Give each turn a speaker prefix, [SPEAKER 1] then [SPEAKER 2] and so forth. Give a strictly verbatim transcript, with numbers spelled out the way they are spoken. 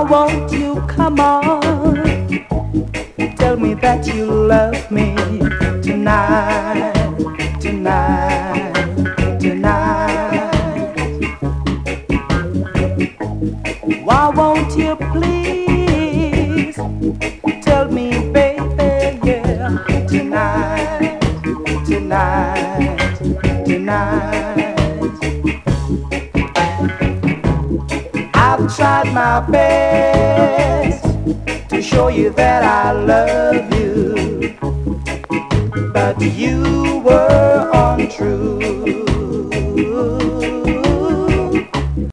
[SPEAKER 1] won't you come on? Tell me that you love me tonight, tonight, tonight. Why won't you please tell me, baby, yeah, tonight, tonight, tonight. I've tried my best to show you that I love you, but you were untrue.